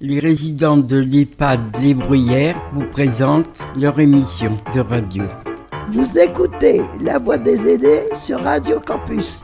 Les résidents de l'EHPAD Les Bruyères vous présentent leur émission de radio. Vous écoutez La Voix des aînés sur Radio Campus.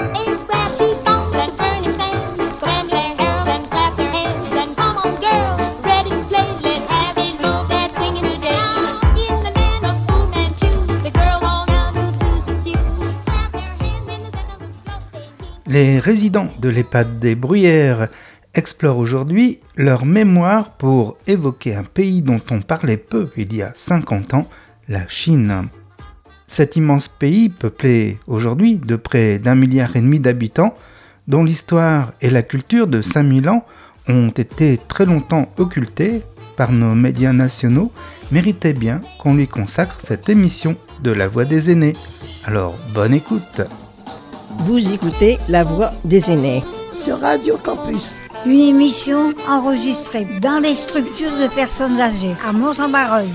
Les résidents de l'EHPAD des Bruyères explorent aujourd'hui leur mémoire pour évoquer un pays dont on parlait peu il y a 50 ans, la Chine. Cet immense pays, peuplé aujourd'hui de près d'1,5 milliard d'habitants, dont l'histoire et la culture de 5000 ans ont été très longtemps occultées par nos médias nationaux, méritait bien qu'on lui consacre cette émission de La Voix des aînés. Alors, bonne écoute! Vous écoutez La Voix des aînés sur Radio Campus. Une émission enregistrée dans les structures de personnes âgées à Mont-Saint-Barreuil.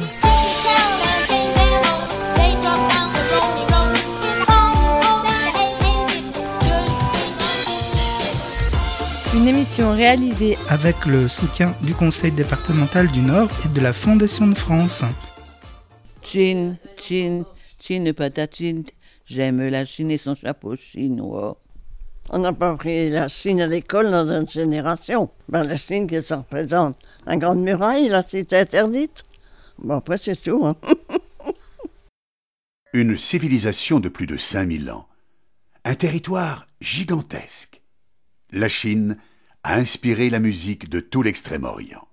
Une émission réalisée avec le soutien du Conseil départemental du Nord et de la Fondation de France. Chine, Chine, Chine patatine, j'aime la Chine et son chapeau chinois. On n'a pas appris la Chine à l'école dans une génération. La Chine, que ça représente? La Grande Muraille, la cité interdite? Après, c'est tout. Une civilisation de plus de 5000 ans. Un territoire gigantesque. La Chine a inspiré la musique de tout l'Extrême-Orient.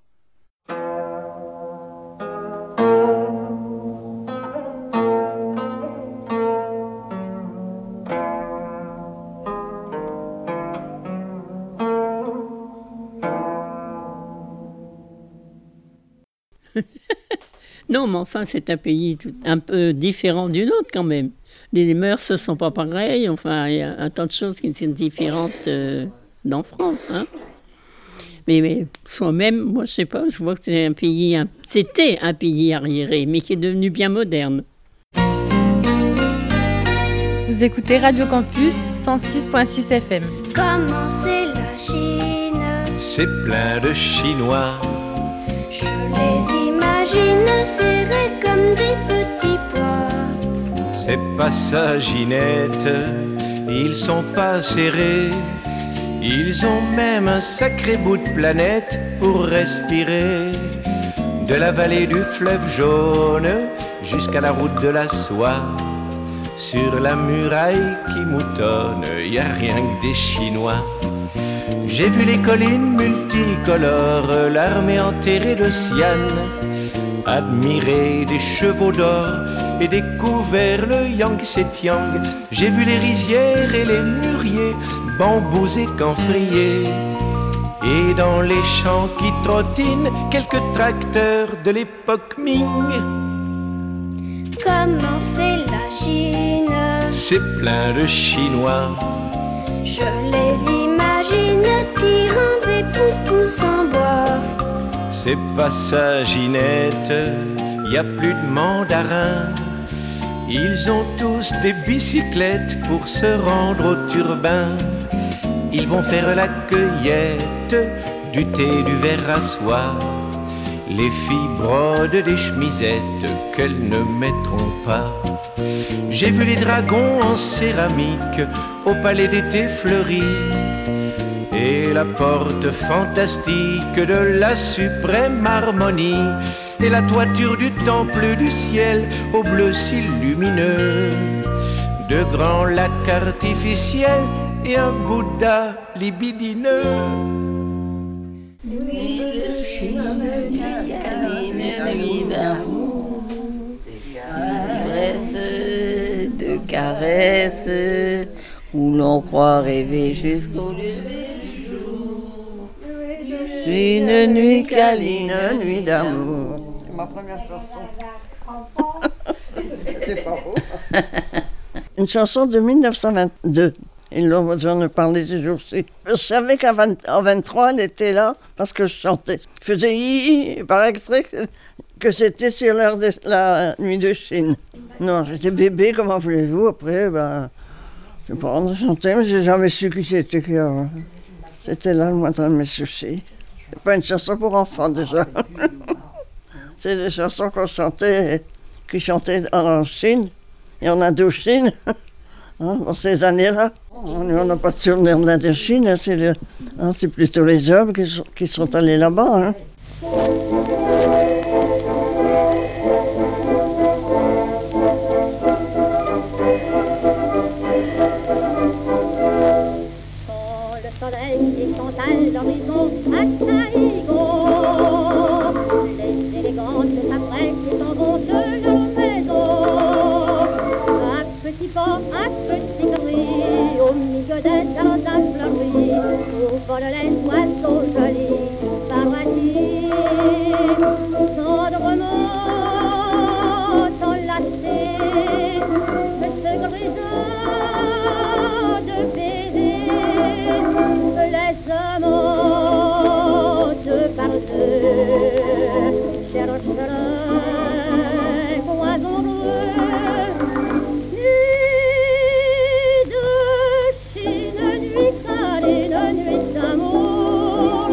Non, mais enfin, c'est un pays un peu différent du nôtre quand même. Les mœurs ne sont pas pareilles, enfin, il y a un tas de choses qui sont différentes dans France. Hein. Mais soi-même, moi, je sais pas, je vois que c'était un pays arriéré, mais qui est devenu bien moderne. Vous écoutez Radio Campus 106.6 FM. Comment c'est la Chine? C'est plein de Chinois. Je les imagine serrés comme des petits pois. C'est pas ça, Ginette, ils sont pas serrés. Ils ont même un sacré bout de planète pour respirer. De la vallée du fleuve jaune jusqu'à la route de la soie. Sur la muraille qui moutonne, y a rien que des Chinois. J'ai vu les collines multicolores, l'armée enterrée de Xi'an, admirer des chevaux d'or et découvert le Yangtze-Kiang. J'ai vu les rizières et les mûriers, bambous et camphriers. Et dans les champs qui trottinent, quelques tracteurs de l'époque Ming. Comment c'est la Chine? C'est plein de Chinois. Je les imagine tirant des pousse-pousse en bois. C'est pas ça, Ginette, y a plus de mandarins. Ils ont tous des bicyclettes pour se rendre au turbin. Ils vont faire la cueillette du thé, du verre à soie. Les filles brodent des chemisettes qu'elles ne mettront pas. J'ai vu les dragons en céramique au palais d'été fleuri. Et la porte fantastique de la suprême harmonie. Et la toiture du temple du ciel au bleu si lumineux. De grands lacs artificiels et un Bouddha libidineux. Nuit de Chine, nuit câline, nuit d'amour, de caresses, où l'on croit rêver jusqu'au lever du jour. Une nuit câline, nuit d'amour. C'est ma première chanson. C'est pas beau. Une chanson de 1922. J'en ai parlé ces jours-ci. Je savais qu'en 23, elle était là parce que je chantais. Je faisais hi, par extrait que c'était sur l'heure de la nuit de Chine. Non, j'étais bébé, comment voulez-vous? Après, je sais pas, on chantait, mais j'ai jamais su qui c'était. C'était là le moindre de mes soucis. C'est pas une chanson pour enfants déjà. C'est des chansons qu'ils chantaient en Chine et en Indochine, dans ces années-là. On n'a pas de souvenir d'Indochine, c'est plutôt les hommes qui sont allés là-bas. À l'horizon, à Caïgo, les élégantes s'apprêtent et s'en vont de leur maison. À petits pas, à petits cris, au milieu des jardins fleuris, où volent les oiseaux jolis, paradis. Tendrement enlacés, ce grisant de baisers, les amants de par deux cherchent le poison bleu. Nuit de Chine, nuit câline, nuit d'amour,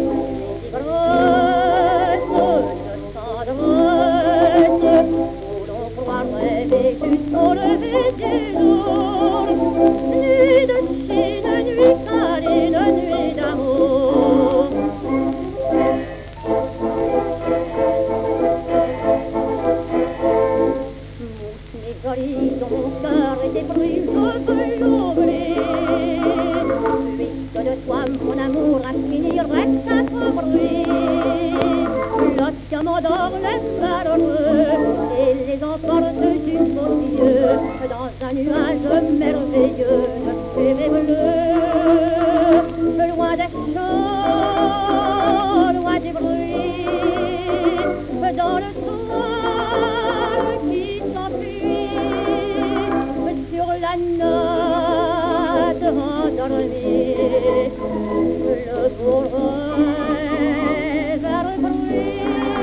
ivresse de tendresse, où l'on croirait vécu au lever du jour. Nuit de Chine, nuit câline, nuit d'amour. Mes jolis, dont mon cœur était pris, je veux l'ouvrir. Puisque de toi, mon amour, à finir reste un peu bruit. Lorsqu'un m'endort les malheureux et les emporte jusqu'aux cieux, dans un nuage merveilleux de fumée bleue, loin des champs, loin du bruit, dans le soir qui s'enfuit, sur la note endormie, le beau rêve vers le bruit.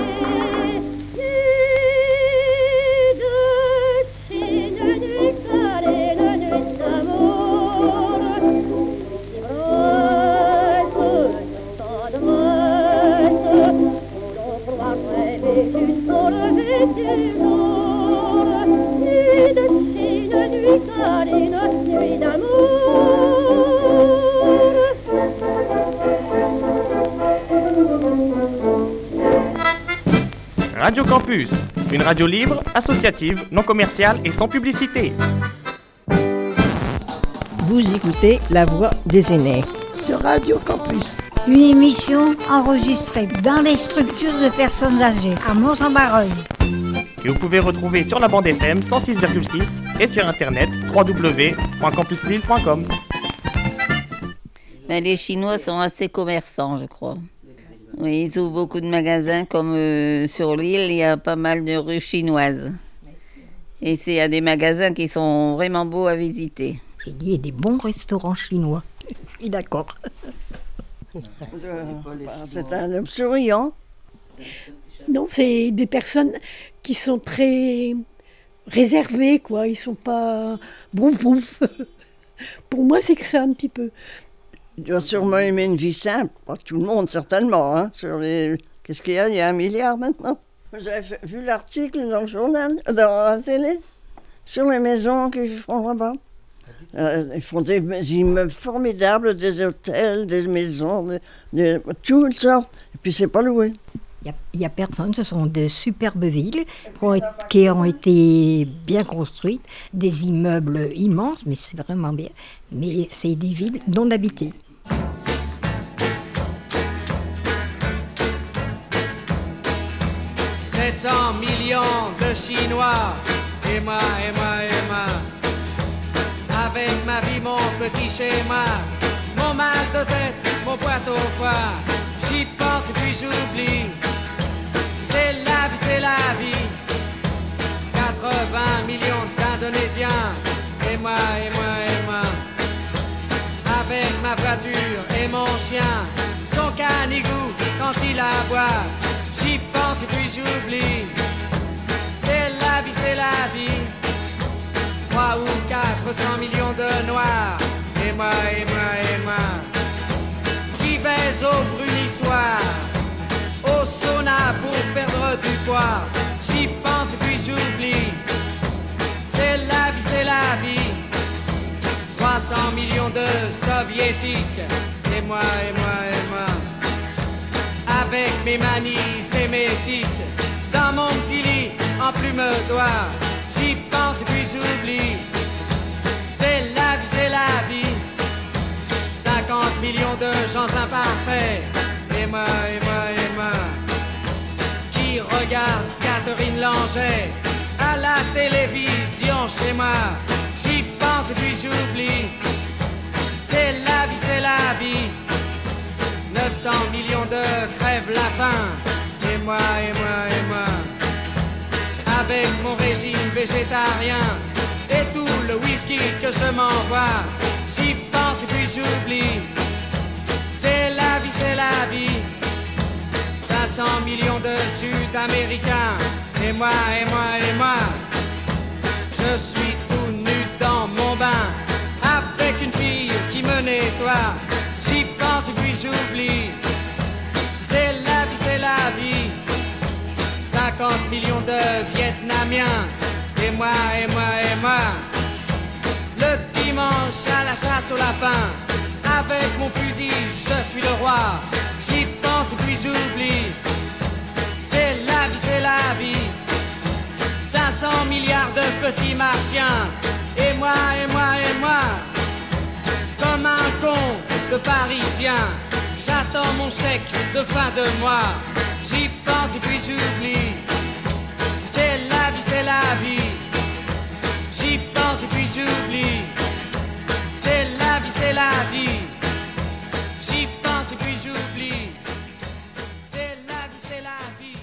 Nuit de Chine, nuit câline, nuit d'amour, ivresse de tendresse, où l'on croirait jusqu'au lever du jour. Nuit de Chine, nuit câline, nuit d'amour. Radio Campus, une radio libre, associative, non commerciale et sans publicité. Vous écoutez La Voix des aînés sur Radio Campus. Une émission enregistrée dans les structures de personnes âgées à Mont-Saint-Barreuil. Que vous pouvez retrouver sur la bande FM 106,6 et sur internet www.campuslille.com. Mais les Chinois sont assez commerçants, je crois. Oui, ils ouvrent beaucoup de magasins, comme sur l'île, il y a pas mal de rues chinoises. Et il y a des magasins qui sont vraiment beaux à visiter. J'ai dit, il y a des bons restaurants chinois. Je suis d'accord. C'est un homme souriant. Non, c'est des personnes qui sont très réservées, quoi. Ils sont pas boum-boum. Pour moi, c'est que ça un petit peu. Il doit sûrement aimer une vie simple. Pas tout le monde, certainement. Hein. Qu'est-ce qu'il y a ? Il y a 1 milliard maintenant. Vous avez vu l'article dans le journal, dans la télé, sur les maisons qu'ils font là-bas. Ils font des immeubles formidables, des hôtels, des maisons, toutes sortes. Et puis c'est pas loué. Il n'y a personne, ce sont de superbes villes qui ont été bien construites, des immeubles immenses, mais c'est vraiment bien. Mais c'est des villes non habitées. « 700 millions de Chinois, et moi, avec ma vie, mon petit schéma, mon mal de tête, mon boîte au foie, j'y pense et puis j'oublie. C'est la vie. 80 millions d'Indonésiens, et moi. Avec ma voiture et mon chien, son canigou quand il aboie, j'y pense et puis j'oublie. C'est la vie. 3 ou 400 millions de noirs, et moi, qui vais les eaux brunissoires, au sauna pour perdre du poids. J'y pense et puis j'oublie. C'est la vie, c'est la vie. 300 millions de soviétiques, et moi, et moi, et moi. Avec mes manies et mes tics, dans mon petit lit en plume d'oie. J'y pense et puis j'oublie. C'est la vie, c'est la vie. 50 millions de gens imparfaits, et moi, et moi, et moi. Qui regarde Catherine Langer à la télévision chez moi. J'y pense et puis j'oublie. C'est la vie, c'est la vie. 900 millions de crèvent la faim, et moi, et moi, et moi. Avec mon régime végétarien et tout le whisky que je m'envoie, j'y pense et puis j'oublie. C'est la vie, c'est la vie. 500 millions de Sud-Américains, et moi, et moi, et moi. Je suis tout nu dans mon bain, avec une fille qui me nettoie. J'y pense et puis j'oublie. C'est la vie, c'est la vie. 50 millions de Vietnamiens, et moi, et moi, et moi. Le dimanche à la chasse au lapin, avec mon fusil, je suis le roi. J'y pense et puis j'oublie. C'est la vie, c'est la vie. 500 milliards de petits martiens, et moi, et moi, et moi. Comme un con de Parisien, j'attends mon chèque de fin de mois. J'y pense et puis j'oublie. C'est la vie, c'est la vie. J'y pense et puis j'oublie. C'est la vie, c'est la vie. J'y pense et puis j'oublie. C'est la vie, c'est la vie.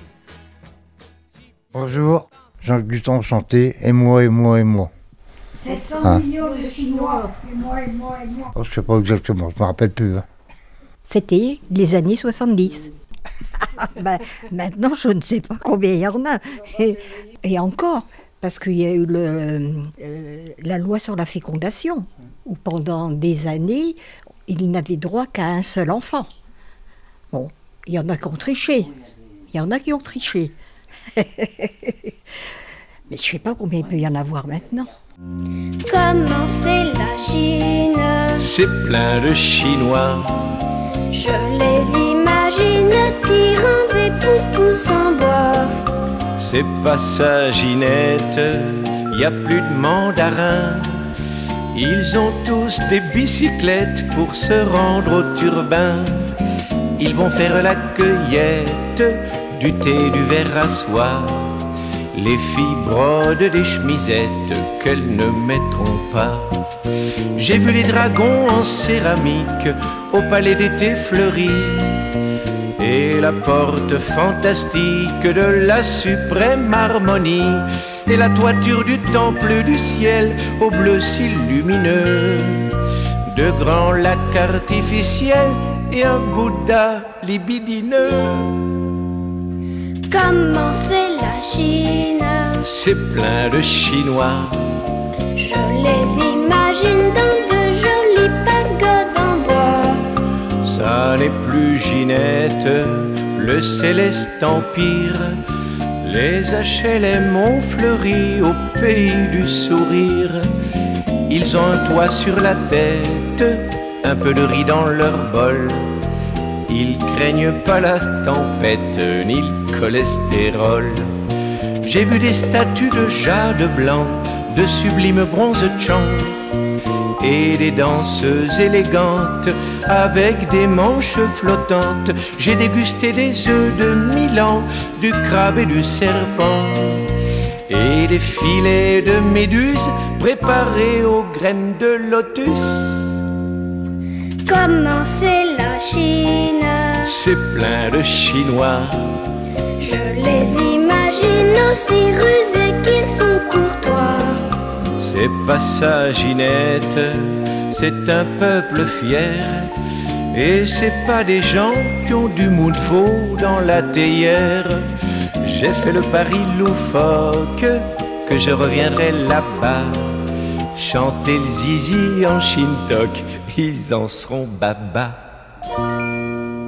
Bonjour, Jean-Luc Dutton chantait Et moi, et moi, et moi. 700 millions de Chinois, et moi, et moi, et moi. Oh, je ne sais pas exactement, je ne me rappelle plus. Hein. C'était les années 70. Ben, maintenant, je ne sais pas combien il y en a. Et encore, parce qu'il y a eu la loi sur la fécondation, où pendant des années, ils n'avaient droit qu'à un seul enfant. Bon, il y en a qui ont triché. Il y en a qui ont triché. Mais je ne sais pas combien il peut y en avoir maintenant. Comment c'est la Chine? C'est plein de Chinois. Je les imagine tirant des pouces-pouces en bois. C'est pas ça, Ginette, y a plus de mandarins. Ils ont tous des bicyclettes pour se rendre au turbin. Ils vont faire la cueillette du thé, du verre à soie. Les filles brodent des chemisettes qu'elles ne mettront pas. J'ai vu les dragons en céramique au palais d'été fleuri, et la porte fantastique de la suprême harmonie, et la toiture du temple du ciel au bleu si lumineux, de grands lacs artificiels et un Bouddha libidineux. Comment c'est la Chine? C'est plein de Chinois. Je les imagine dans de jolies pagodes en bois. Ça n'est plus Ginette, le céleste empire. Les HLM ont fleuri au pays du sourire. Ils ont un toit sur la tête, un peu de riz dans leur bol. Ils craignent pas la tempête ni le cholestérol. J'ai vu des statues de jade blanc, de sublimes bronze Chang, et des danseuses élégantes avec des manches flottantes. J'ai dégusté des œufs de Milan, du crabe et du serpent, et des filets de méduses préparés aux graines de lotus. Comment c'est la Chine? C'est plein de Chinois. Je les imagine aussi rusés qu'ils sont courtois. C'est pas ça, Ginette, c'est un peuple fier. Et c'est pas des gens qui ont du mou de veau dans la théière. J'ai fait le pari loufoque que je reviendrai là-bas, chanter le zizi en shintok, ils en seront baba.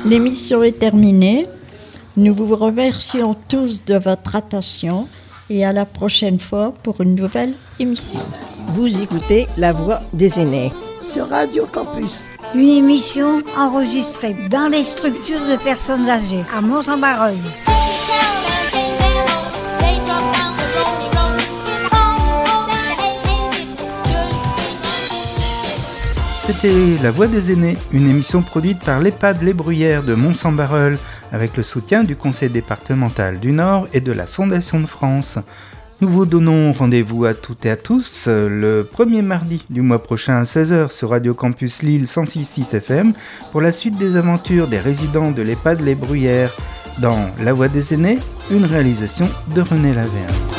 L'émission est terminée. Nous vous remercions tous de votre attention et à la prochaine fois pour une nouvelle émission. Vous écoutez La Voix des aînés sur Radio Campus. Une émission enregistrée dans les structures de personnes âgées à Mont-Saint-Barreuil. C'était La Voix des aînés, une émission produite par l'EHPAD Les Bruyères de Mont-Saint-Barreuil avec le soutien du Conseil départemental du Nord et de la Fondation de France. Nous vous donnons rendez-vous à toutes et à tous le premier mardi du mois prochain à 16h sur Radio Campus Lille 106.6 FM pour la suite des aventures des résidents de l'EHPAD Les Bruyères dans La Voix des aînés, une réalisation de René Lavergne.